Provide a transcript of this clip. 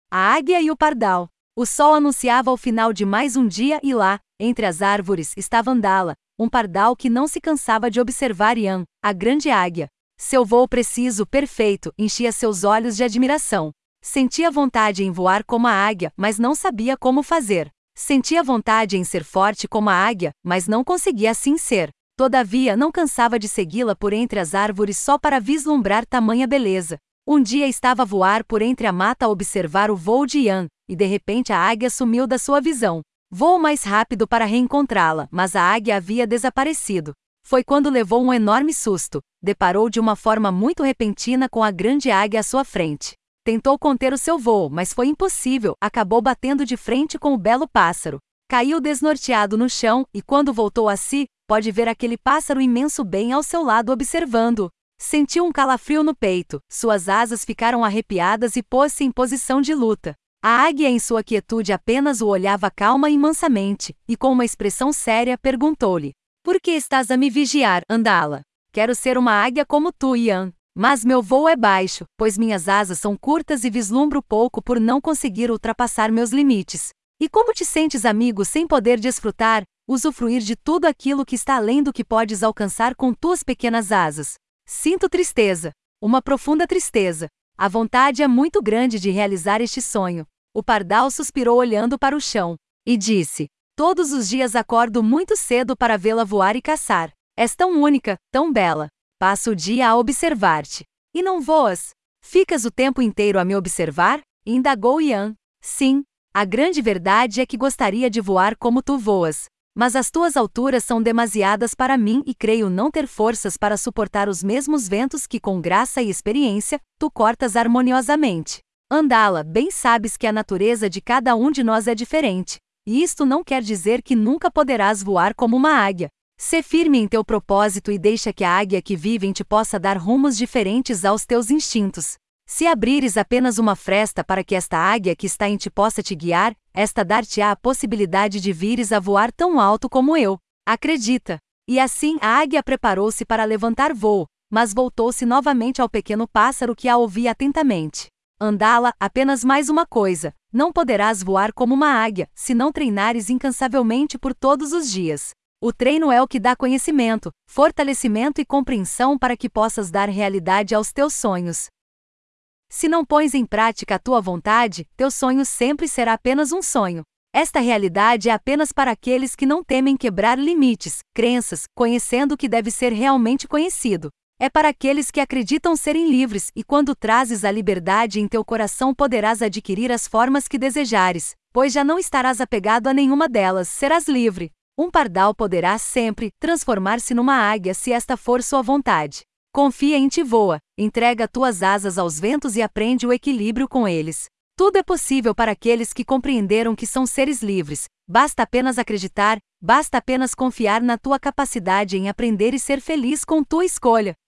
A águia e o pardal. O sol anunciava o final de mais um dia e lá, entre as árvores, estava Andala, um pardal que não se cansava de observar Yan, a grande águia. Seu voo preciso, perfeito, enchia seus olhos de admiração. Sentia vontade em voar como a águia, mas não sabia como fazer. Sentia vontade em ser forte como a águia, mas não conseguia assim ser. Todavia, não cansava de segui-la por entre as árvores só para vislumbrar tamanha beleza. Um dia estava a voar por entre a mata a observar o voo de Yan, e de repente a águia sumiu da sua visão. Voou mais rápido para reencontrá-la, mas a águia havia desaparecido. Foi quando levou um enorme susto. Deparou de uma forma muito repentina com a grande águia à sua frente. Tentou conter o seu voo, mas foi impossível, acabou batendo de frente com o belo pássaro. Caiu desnorteado no chão, e quando voltou a si, pode ver aquele pássaro imenso bem ao seu lado observando-o. Sentiu um calafrio no peito, suas asas ficaram arrepiadas e pôs-se em posição de luta. A águia em sua quietude apenas o olhava calma e mansamente, e com uma expressão séria perguntou-lhe: "Por que estás a me vigiar, Andala? Quero ser uma águia como tu, Yan. Mas meu voo é baixo, pois minhas asas são curtas e vislumbro pouco por não conseguir ultrapassar meus limites. E como te sentes, amigo, sem poder desfrutar, usufruir de tudo aquilo que está além do que podes alcançar com tuas pequenas asas?" "Sinto tristeza. Uma profunda tristeza. A vontade é muito grande de realizar este sonho." O pardal suspirou olhando para o chão, e disse: "Todos os dias acordo muito cedo para vê-la voar e caçar. És tão única, tão bela. Passo o dia a observar-te. E não voas? Ficas o tempo inteiro a me observar?" indagou Yan. "Sim. A grande verdade é que gostaria de voar como tu voas. Mas as tuas alturas são demasiadas para mim e creio não ter forças para suportar os mesmos ventos que, com graça e experiência, tu cortas harmoniosamente. Andala, bem sabes que a natureza de cada um de nós é diferente, e isto não quer dizer que nunca poderás voar como uma águia. Sê firme em teu propósito e deixa que a águia que vive em ti possa dar rumos diferentes aos teus instintos. Se abrires apenas uma fresta para que esta águia que está em ti possa te guiar, esta dar-te-á a possibilidade de vires a voar tão alto como eu. Acredita." E assim a águia preparou-se para levantar voo, mas voltou-se novamente ao pequeno pássaro que a ouvia atentamente. "Andala, apenas mais uma coisa: não poderás voar como uma águia, se não treinares incansavelmente por todos os dias. O treino é o que dá conhecimento, fortalecimento e compreensão para que possas dar realidade aos teus sonhos. Se não pões em prática a tua vontade, teu sonho sempre será apenas um sonho. Esta realidade é apenas para aqueles que não temem quebrar limites, crenças, conhecendo o que deve ser realmente conhecido. É para aqueles que acreditam serem livres, e quando trazes a liberdade em teu coração poderás adquirir as formas que desejares, pois já não estarás apegado a nenhuma delas, serás livre. Um pardal poderá sempre transformar-se numa águia se esta for sua vontade. Confia em ti, voa, entrega tuas asas aos ventos e aprende o equilíbrio com eles. Tudo é possível para aqueles que compreenderam que são seres livres. Basta apenas acreditar, basta apenas confiar na tua capacidade em aprender e ser feliz com tua escolha.